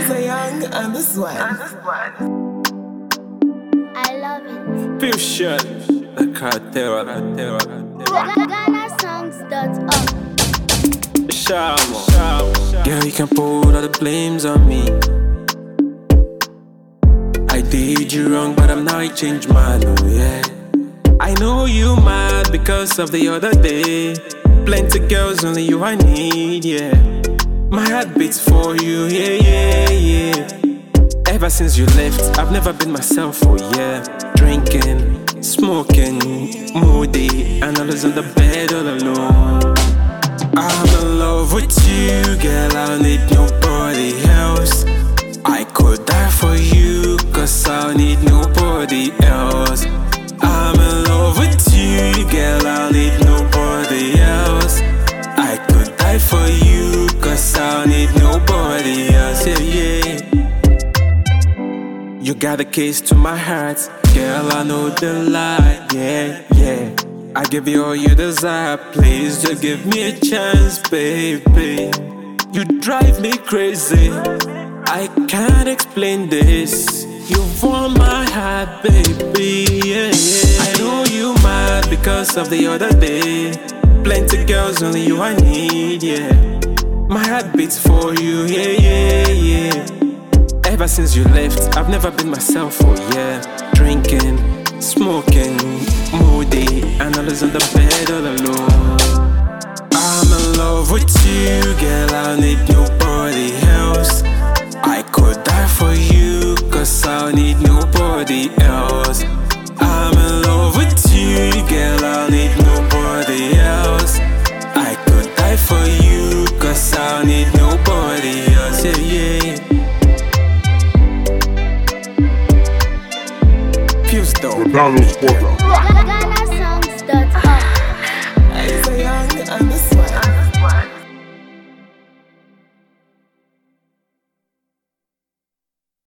Mr. Young and this one. I love it. Fusion, the cartel. GhanaSongs.org. Shamo. Girl, you can put all the blames on me. I did you wrong, but I'm now a changed man, oh yeah. I know you mad because of the other day. Plenty girls, only you I need, yeah. My heart beats for you, yeah. Ever since you left, I've never been myself, oh yeah. Drinking, smoking, moody, and always on the bed all alone. I'm in love with you, girl, I don't need nobody else. I could die for you, cause I don't need nobody else. I'm in love with you, girl, I don't need nobody else. I could die for you, cause I don't need nobody else, yeah. You got a case to my heart, girl, I know the lie, yeah. I give you all you desire, please just give me a chance, baby. You drive me crazy, I can't explain this. You want my heart, baby, yeah. I know you mad because of the other day. Plenty girls, only you I need, yeah. My heart beats for you, yeah. Ever since you left, I've never been myself, oh yeah. Drinking, smoking, moody, and always on the bed all alone. I'm in love with you, girl, I don't need nobody else. I could die for you, cause I don't need nobody else. I'm in love with you, girl, I don't need nobody else. I could die for you, cause I don't need nobody else, yeah. Fuse though. GhanaSongs.org.